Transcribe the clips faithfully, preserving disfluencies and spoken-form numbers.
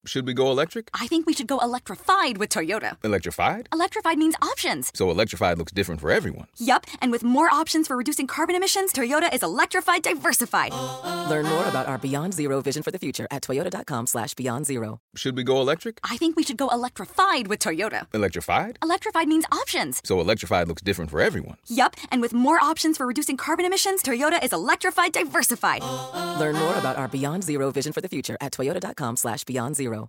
Should we go electric? I think we should go electrified with Toyota. Electrified? Electrified means options. So electrified looks different for everyone. Yup, and with more options for reducing carbon emissions, Toyota is electrified diversified. Learn more about our Beyond Zero vision for the future at toyota.com slash beyond zero. Should we go electric? I think we should go electrified with Toyota. Electrified? Electrified means options. So electrified looks different for everyone. Yup, and with more options for reducing carbon emissions, Toyota is electrified diversified. Learn more about our Beyond Zero vision for the future at toyota.com slash beyond zero.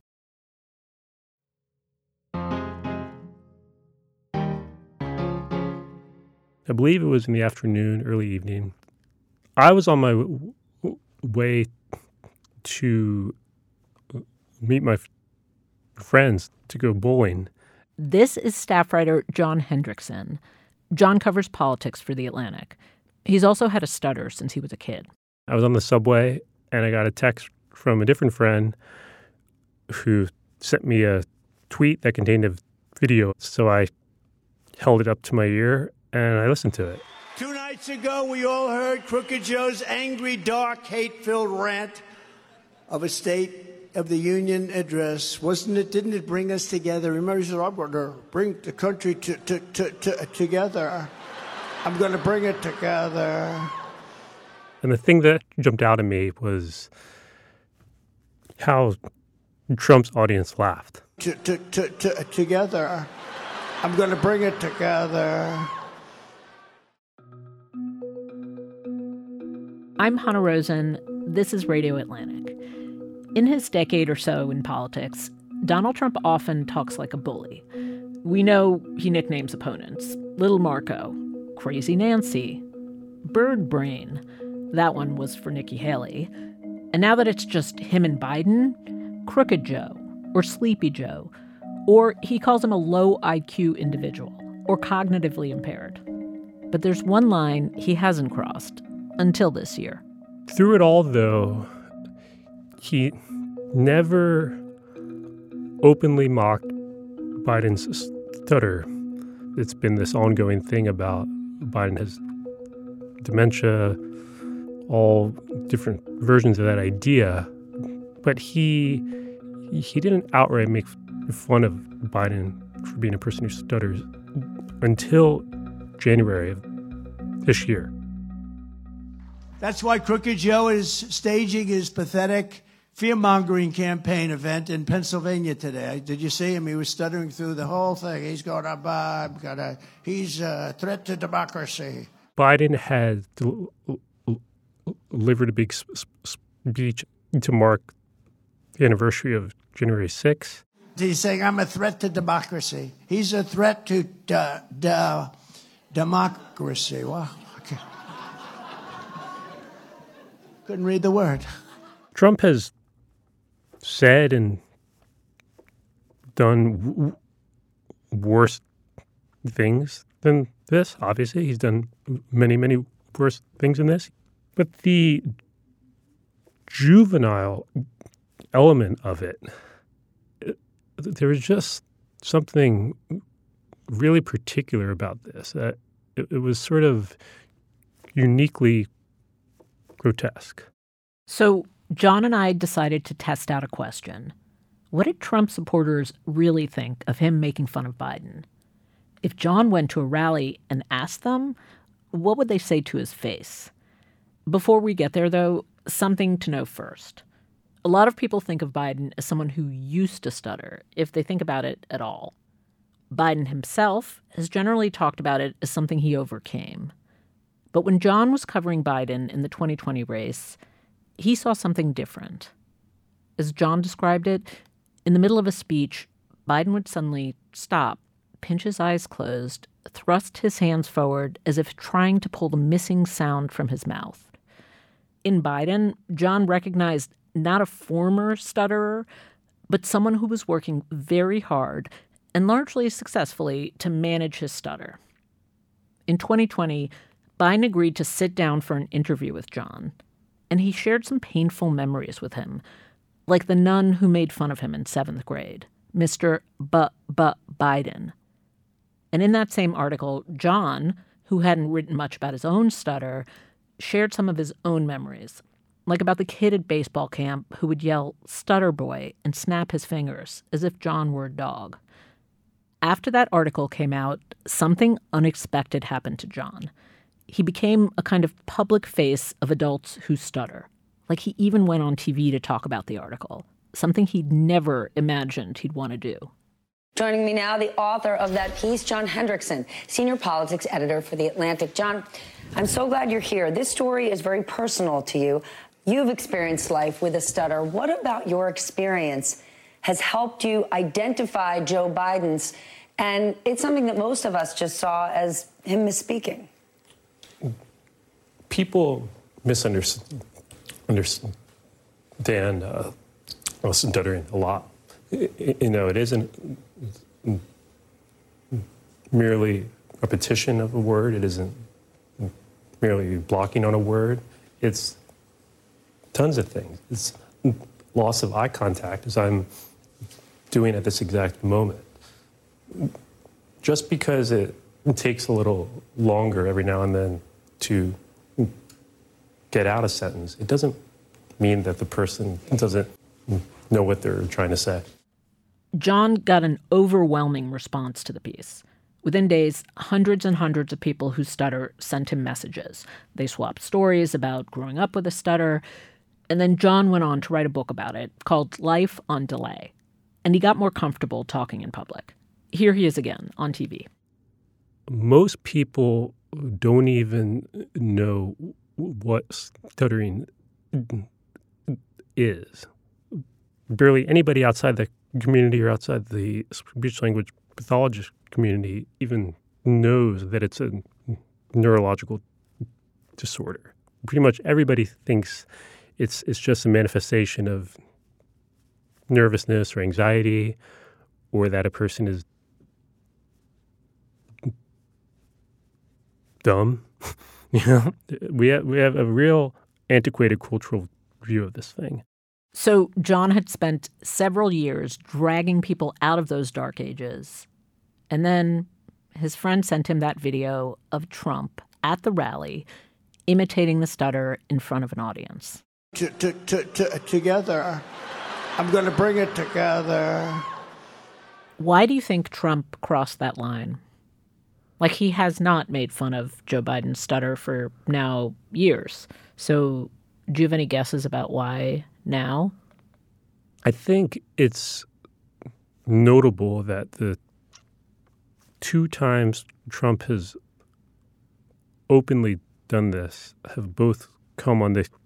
I believe it was in the afternoon, early evening. I was on my w- w- way to meet my f- friends to go bowling. This is staff writer John Hendrickson. John covers politics for The Atlantic. He's also had a stutter since he was a kid. I was on the subway, and I got a text from a different friend who sent me a tweet that contained a video. So I held it up to my ear, and I listened to it. Two nights ago, we all heard Crooked Joe's angry, dark, hate-filled rant of a State of the Union address. Wasn't it? Didn't it bring us together? Remember, he said, I'm going to bring the country to, to, to, to, together. I'm going to bring it together. And the thing that jumped out at me was how Trump's audience laughed. To, to, to, to, together. I'm going to bring it together. I'm Hannah Rosen. This is Radio Atlantic. In his decade or so in politics, Donald Trump often talks like a bully. We know he nicknames opponents Little Marco, Crazy Nancy, Bird Brain. That one was for Nikki Haley. And now that it's just him and Biden, Crooked Joe or Sleepy Joe, or he calls him a low I Q individual or cognitively impaired. But there's one line he hasn't crossed until this year. Through it all, though, he never openly mocked Biden's stutter. It's been this ongoing thing about Biden has dementia, all different versions of that idea. But he he didn't outright make fun of Biden for being a person who stutters until January of this year. That's why Crooked Joe is staging his pathetic fear-mongering campaign event in Pennsylvania today. Did you see him? He was stuttering through the whole thing. He's going to, uh, gonna, he's a threat to democracy. Biden had del- delivered a big sp- speech to mark the anniversary of January sixth. He's saying, I'm a threat to democracy. He's a threat to de- de- democracy. Wow. Okay. Couldn't read the word. Trump has said and done w- worse things than this. Obviously, he's done many, many worse things than this. But the juvenile element of it, it there was just something really particular about this. That it, it was sort of uniquely grotesque. So John and I decided to test out a question. What did Trump supporters really think of him making fun of Biden? If John went to a rally and asked them, what would they say to his face? Before we get there, though, something to know first. A lot of people think of Biden as someone who used to stutter, if they think about it at all. Biden himself has generally talked about it as something he overcame. But when John was covering Biden in the twenty twenty race, he saw something different. As John described it, in the middle of a speech, Biden would suddenly stop, pinch his eyes closed, thrust his hands forward as if trying to pull the missing sound from his mouth. In Biden, John recognized not a former stutterer, but someone who was working very hard and largely successfully to manage his stutter. In twenty twenty, Biden agreed to sit down for an interview with John, and he shared some painful memories with him, like the nun who made fun of him in seventh grade, Mister B- B- Biden. And in that same article, John, who hadn't written much about his own stutter, shared some of his own memories. like about the kid at baseball camp who would yell, "Stutter boy," and snap his fingers as if John were a dog. After that article came out, something unexpected happened to John. He became a kind of public face of adults who stutter. Like he even went on T V to talk about the article, something he'd never imagined he'd want to do. Joining me now, the author of that piece, John Hendrickson, senior politics editor for The Atlantic. John, I'm so glad you're here. This story is very personal to you. You've experienced life with a stutter. What about your experience has helped you identify Joe Biden's? And it's something that most of us just saw as him misspeaking. People misunderstand uh, stuttering a lot. You know, it isn't merely repetition of a word. It isn't merely blocking on a word. It's tons of things. It's loss of eye contact, as I'm doing at this exact moment. Just because it takes a little longer every now and then to get out a sentence, it doesn't mean that the person doesn't know what they're trying to say. John got an overwhelming response to the piece. Within days, hundreds and hundreds of people who stutter sent him messages. They swapped stories about growing up with a stutter. And then John went on to write a book about it called Life on Delay. And he got more comfortable talking in public. Here he is again on T V. Most people don't even know what stuttering is. Barely anybody outside the community or outside the speech-language pathologist community even knows that it's a neurological disorder. Pretty much everybody thinks it's it's just a manifestation of nervousness or anxiety, or that a person is dumb. You know, we have, we have a real antiquated cultural view of this thing. So John had spent several years dragging people out of those dark ages. And then his friend sent him that video of Trump at the rally imitating the stutter in front of an audience. To, to, to, to, together. I'm going to bring it together. Why do you think Trump crossed that line? Like, he has not made fun of Joe Biden's stutter for now years. So do you have any guesses about why now? I think it's notable that the two times Trump has openly done this have both come on the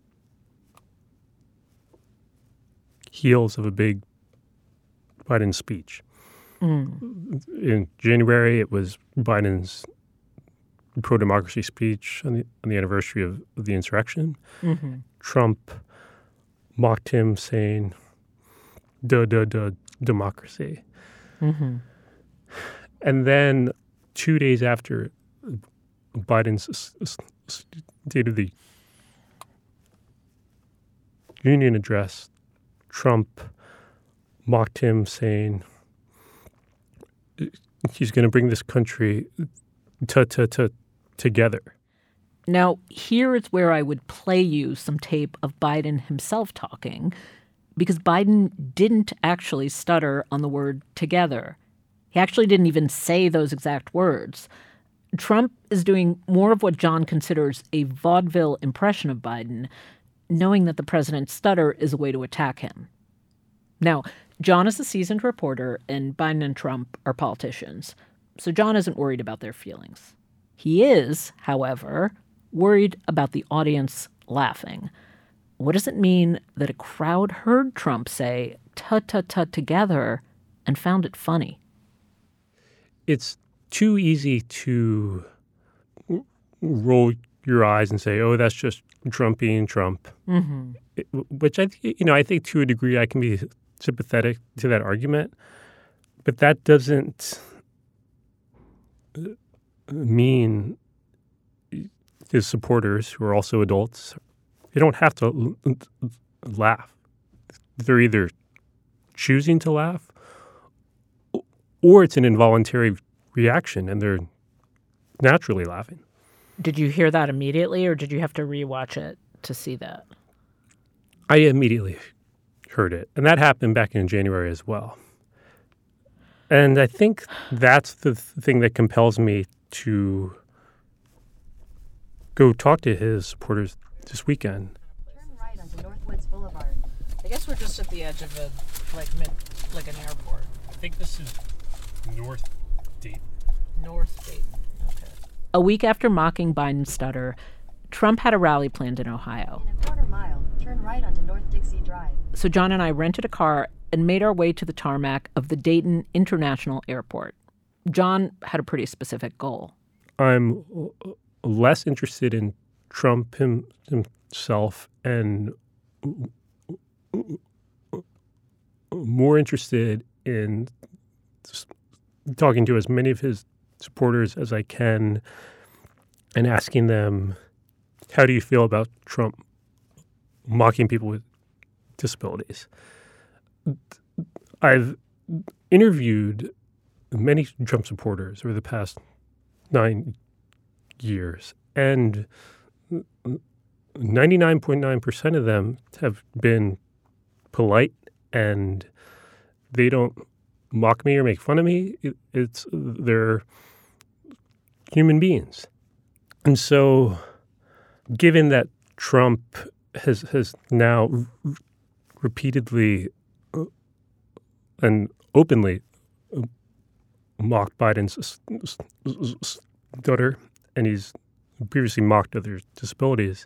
heels of a big Biden speech. Mm. In January, it was Biden's pro-democracy speech on the, on the anniversary of, of the insurrection. Mm-hmm. Trump mocked him, saying, duh, duh, duh, democracy. Mm-hmm. And then two days after Biden's State of the Union address, Trump mocked him, saying he's going to bring this country to, to, to, together. Now, here is where I would play you some tape of Biden himself talking, because Biden didn't actually stutter on the word together. He actually didn't even say those exact words. Trump is doing more of what John considers a vaudeville impression of Biden, knowing that the president's stutter is a way to attack him. Now, John is a seasoned reporter, and Biden and Trump are politicians, so John isn't worried about their feelings. He is, however, worried about the audience laughing. What does it mean that a crowd heard Trump say, "tut-tut-tut together," and found it funny? It's too easy to roll your eyes and say, "Oh, that's just Trump being Trump," mm-hmm. it, which I, you know, I think to a degree I can be sympathetic to that argument, but that doesn't mean his supporters, who are also adults, they don't have to laugh. They're either choosing to laugh, or it's an involuntary reaction, and they're naturally laughing. Did you hear that immediately, or did you have to rewatch it to see that? I immediately heard it. And that happened back in January as well. And I think that's the thing that compels me to go talk to his supporters this weekend. Turn right onto Northwoods Boulevard. I guess we're just at the edge of a, like, mid, like an airport. I think this is North Dayton. North Dayton. Okay. A week after mocking Biden's stutter, Trump had a rally planned in Ohio. In a quarter mile, turn right onto North Dixie Drive. So John and I rented a car and made our way to the tarmac of the Dayton International Airport. John had a pretty specific goal. I'm less interested in Trump him, himself and more interested in talking to as many of his supporters as I can and asking them, how do you feel about Trump mocking people with disabilities? I've interviewed many Trump supporters over the past nine years, and ninety-nine point nine percent of them have been polite, and they don't mock me or make fun of me. It, it's they're human beings. And so given that Trump has has now r- repeatedly uh, and openly uh, mocked Biden's stutter, and he's previously mocked other disabilities,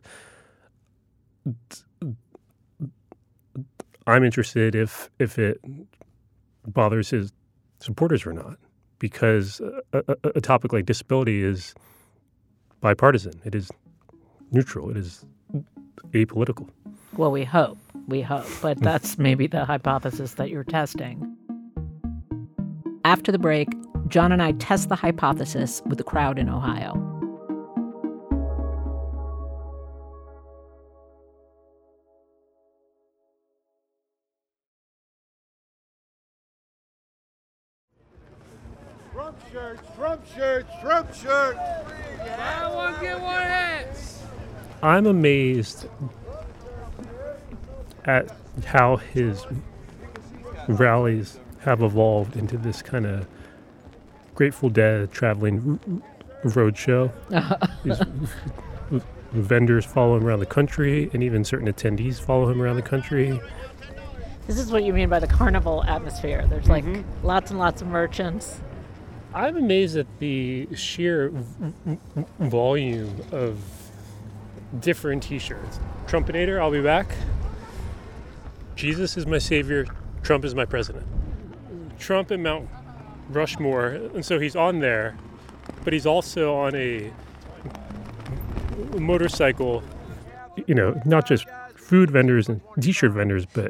I'm interested if if it bothers his supporters or not, because a, a, a topic like disability is bipartisan. It is neutral. It is apolitical. Well, we hope. We hope. But that's maybe the hypothesis that you're testing. After the break, John and I test the hypothesis with the crowd in Ohio. Trump shirts, Trump shirts, Trump shirts. Buy one, get one hats. I'm amazed at how his rallies have evolved into this kind of Grateful Dead traveling road show. These vendors follow him around the country, and even certain attendees follow him around the country. This is what you mean by the carnival atmosphere. There's like Mm-hmm. lots and lots of merchants. I'm amazed at the sheer v- v- volume of different T-shirts. Trumpinator, I'll be back. Jesus is my savior. Trump is my president. Trump and Mount Rushmore, and so he's on there, but he's also on a motorcycle. You know, not just food vendors and T-shirt vendors, but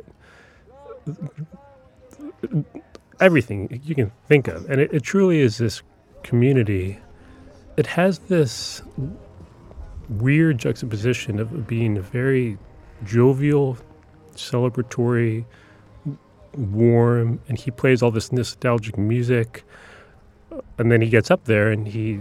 everything you can think of. And it, it truly is this community. It has this weird juxtaposition of being very jovial, celebratory, warm, and he plays all this nostalgic music. And then he gets up there and he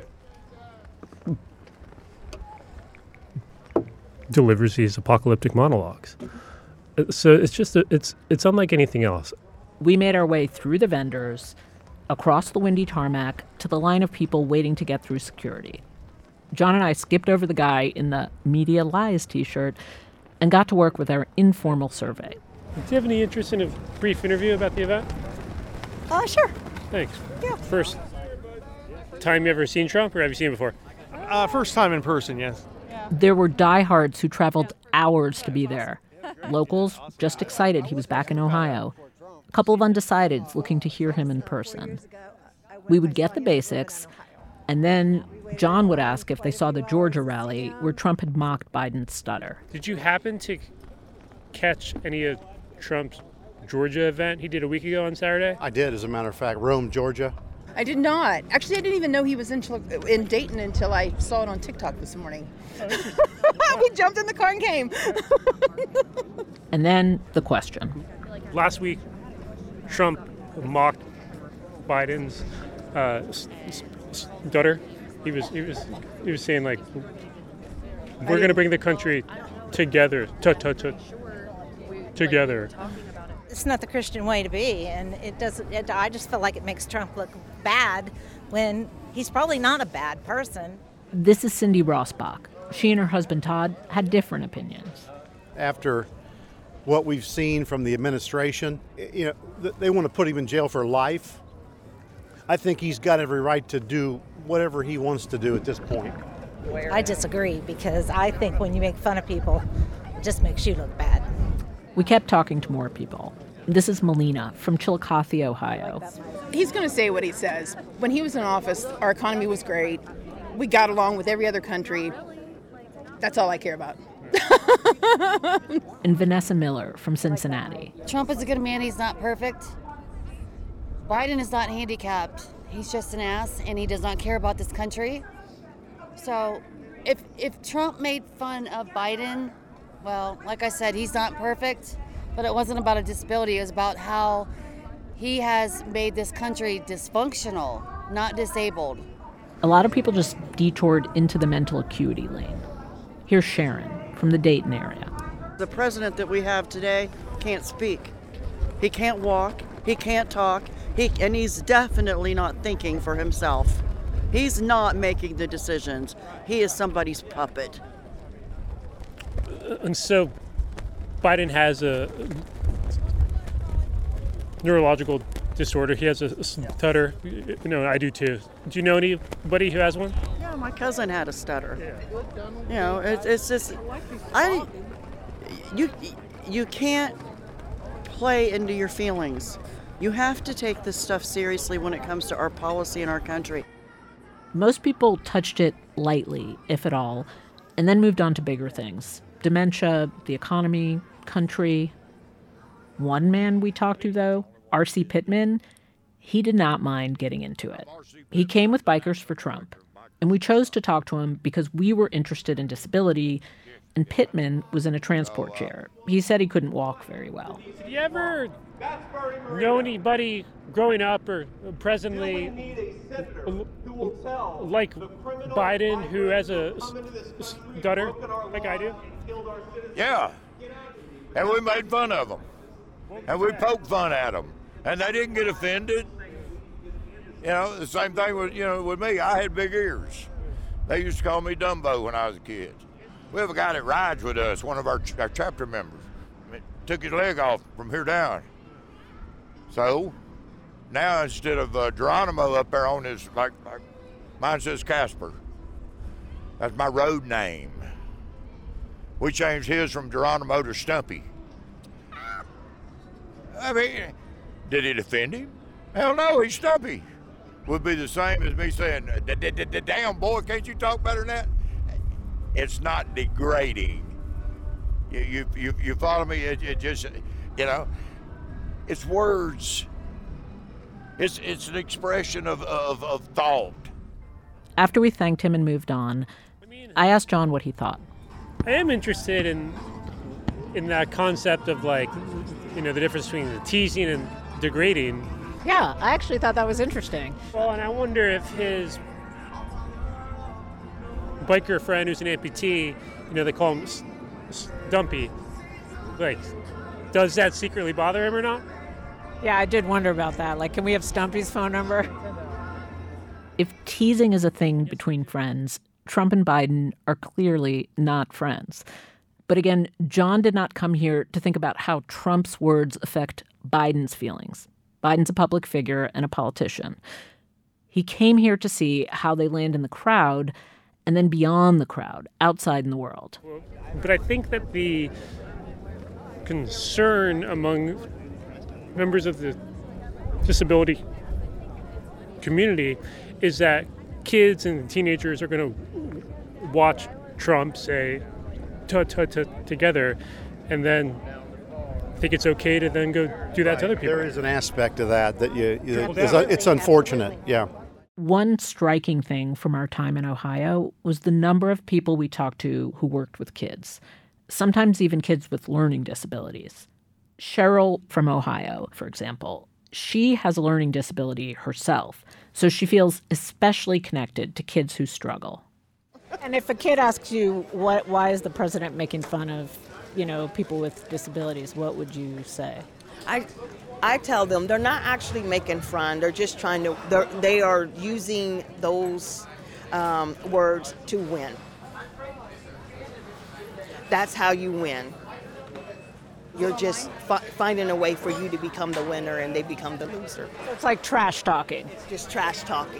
delivers these apocalyptic monologues. So it's just, a, it's it's unlike anything else. We made our way through the vendors, across the windy tarmac, to the line of people waiting to get through security. John and I skipped over the guy in the Media Lies T-shirt and got to work with our informal survey. Do you have any interest in a brief interview about the event? Uh, sure. Thanks. Yeah. First time you ever seen Trump, or have you seen him before? Uh, first time in person, yes. There were diehards who traveled hours to be there. Locals just excited he was back in Ohio. A couple of undecideds looking to hear him in person. We would get the basics, and then John would ask if they saw the Georgia rally where Trump had mocked Biden's stutter. Did you happen to catch any of Trump's Georgia event he did a week ago on Saturday? I did, as a matter of fact. Rome, Georgia. I did not. Actually, I didn't even know he was in in Dayton until I saw it on TikTok this morning. We jumped in the car and came. And then the question. Last week, Trump mocked Biden's uh, s- s- stutter. He was he was he was saying, like, we're going to bring the country together. Tut tut tut. together. It's not the Christian way to be, and it doesn't. It, I just feel like it makes Trump look bad when he's probably not a bad person. This is Cindy Rossbach. She and her husband Todd had different opinions. After what we've seen from the administration, you know, they want to put him in jail for life. I think he's got every right to do whatever he wants to do at this point. I disagree because I think when you make fun of people, it just makes you look bad. We kept talking to more people. This is Melina from Chillicothe, Ohio. He's going to say what he says. When he was in office, our economy was great. We got along with every other country. That's all I care about. And Vanessa Miller from Cincinnati. Trump is a good man. He's not perfect. Biden is not handicapped. He's just an ass, and he does not care about this country. So if if Trump made fun of Biden, well, like I said, he's not perfect, but it wasn't about a disability. It was about how he has made this country dysfunctional, not disabled. A lot of people just detoured into the mental acuity lane. Here's Sharon from the Dayton area. The president that we have today can't speak. He can't walk. He can't talk. He, and he's definitely not thinking for himself. He's not making the decisions. He is somebody's puppet. And so Biden has a neurological disorder. He has a stutter. You know, I do too. Do you know anybody who has one? Yeah, my cousin had a stutter. Yeah. You know, it's, it's just, I, you, you can't play into your feelings. You have to take this stuff seriously when it comes to our policy in our country. Most people touched it lightly, if at all, and then moved on to bigger things. Dementia, the economy, country. One man we talked to, though, R C Pittman, he did not mind getting into it. He came with Bikers for Trump, and we chose to talk to him because we were interested in disability, and Pittman was in a transport chair. He said he couldn't walk very well. Did you ever know anybody growing up or presently like Biden who has a stutter like I do? Yeah, and we made fun of them, and we poked fun at them, and they didn't get offended. You know, the same thing with, you know, with me. I had big ears. They used to call me Dumbo when I was a kid. We have a guy that rides with us, one of our, our chapter members. Took his leg off from here down. So now instead of uh, Geronimo up there on his, like, like mine says Casper. That's my road name. We changed his from Geronimo to Stumpy. I mean, did it offend him? Hell no, he's Stumpy. Would be the same as me saying, damn boy, can't you talk better than that? It's not degrading. You you you, you follow me? It, it just, you know, it's words. It's it's an expression of, of, of thought. After we thanked him and moved on, I asked John what he thought. I am interested in in that concept of, like, you know, the difference between the teasing and degrading. Yeah, I actually thought that was interesting. Well, and I wonder if his biker friend who's an amputee, you know, they call him Stumpy, like, does that secretly bother him or not? Yeah, I did wonder about that. Like, can we have Stumpy's phone number? If teasing is a thing between friends, Trump and Biden are clearly not friends. But again, John did not come here to think about how Trump's words affect Biden's feelings. Biden's a public figure and a politician. He came here to see how they land in the crowd and then beyond the crowd, outside in the world. But I think that the concern among members of the disability community is that kids and teenagers are going to watch Trump say tut tut tut together and then think it's okay to then go do that right. to other people. There is an aspect of that that you, you it's, it's unfortunate, yeah. One striking thing from our time in Ohio was the number of people we talked to who worked with kids, sometimes even kids with learning disabilities. Cheryl from Ohio, for example, she has a learning disability herself, so she feels especially connected to kids who struggle. And if a kid asks you, what, why is the president making fun of you know, people with disabilities, what would you say? I, I tell them they're not actually making fun. They're just trying to, they're, they are using those um, words to win. That's how you win. You're just fi- finding a way for you to become the winner and they become the loser. It's like trash talking. Just trash talking.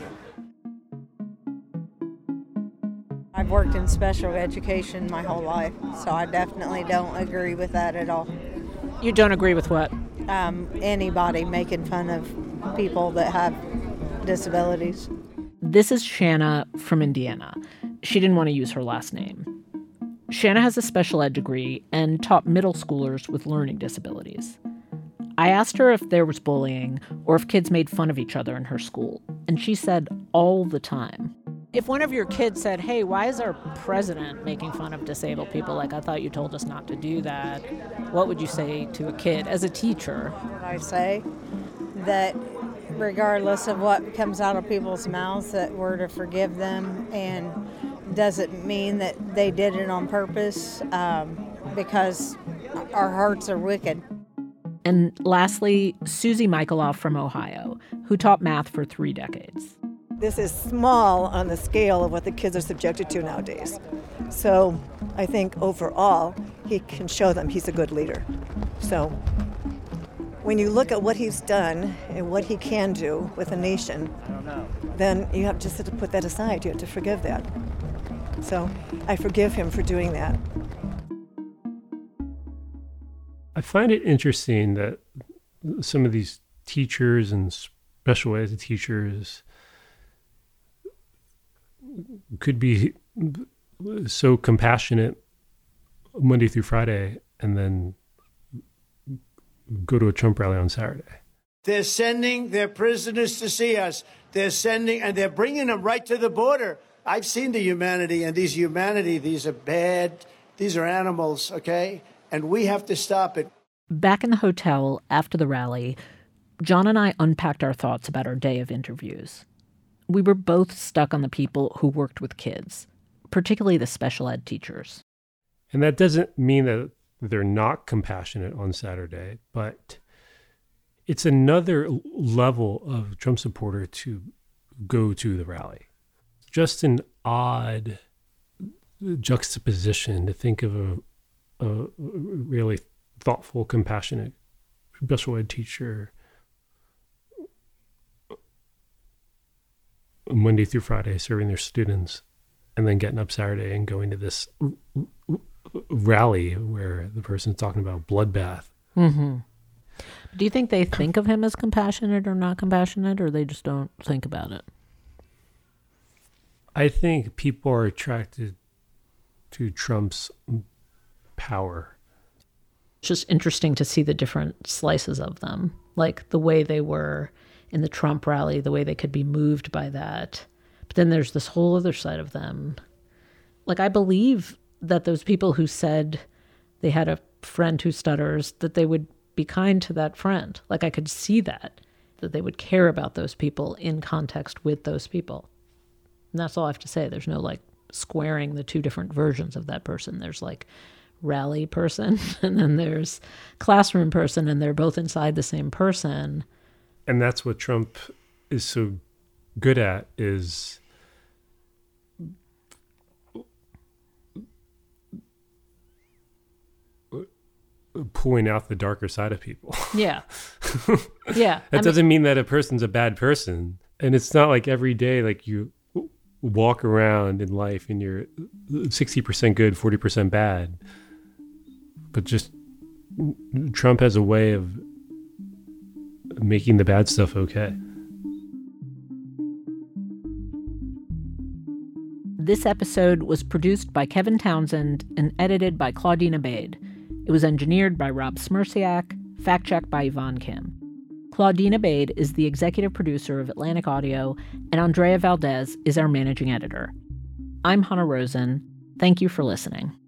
I've worked in special education my whole life, so I definitely don't agree with that at all. You don't agree with what? Um, anybody making fun of people that have disabilities. This is Shanna from Indiana. She didn't want to use her last name. Shanna has a special ed degree and taught middle schoolers with learning disabilities. I asked her if there was bullying or if kids made fun of each other in her school, and she said all the time. If one of your kids said, hey, why is our president making fun of disabled people? Like, I thought you told us not to do that. What would you say to a kid as a teacher? I say that regardless of what comes out of people's mouths, that we're to forgive them, and doesn't mean that they did it on purpose, um, because our hearts are wicked. And lastly, Susie Michaeloff from Ohio, who taught math for three decades. This is small on the scale of what the kids are subjected to nowadays. So I think overall, he can show them he's a good leader. So when you look at what he's done and what he can do with a nation, then you have just to put that aside. You have to forgive that. So I forgive him for doing that. I find it interesting that some of these teachers and special ed teachers could be so compassionate Monday through Friday and then go to a Trump rally on Saturday. They're sending their prisoners to see us. They're sending, and they're bringing them right to the border. I've seen the humanity, and these humanity, these are bad, these are animals, okay? And we have to stop it. Back in the hotel after the rally, John and I unpacked our thoughts about our day of interviews. We were both stuck on the people who worked with kids, particularly the special ed teachers. And that doesn't mean that they're not compassionate on Saturday, but it's another level of Trump supporter to go to the rally. Just an odd juxtaposition to think of a, a really thoughtful, compassionate special ed teacher Monday through Friday serving their students, and then getting up Saturday and going to this rally where the person's talking about bloodbath. Mm-hmm. Do you think they think of him as compassionate or not compassionate, or they just don't think about it? I think people are attracted to Trump's power. It's just interesting to see the different slices of them, like the way they were in the Trump rally, the way they could be moved by that. But then there's this whole other side of them. Like, I believe that those people who said they had a friend who stutters, that they would be kind to that friend. Like, I could see that, that they would care about those people in context with those people. And that's all I have to say. There's no, like, squaring the two different versions of that person. There's, like, rally person, and then there's classroom person, and they're both inside the same person. And that's what Trump is so good at, is pulling out the darker side of people. Yeah. Yeah. That I doesn't mean, mean that a person's a bad person. And it's not like every day, like you walk around in life and you're sixty percent good, forty percent bad. But just Trump has a way of making the bad stuff okay. This episode was produced by Kevin Townsend and edited by Claudine Abade. It was engineered by Rob Smirsiak, fact-checked by Yvonne Kim. Claudine Abade is the executive producer of Atlantic Audio, and Andrea Valdez is our managing editor. I'm Hannah Rosen. Thank you for listening.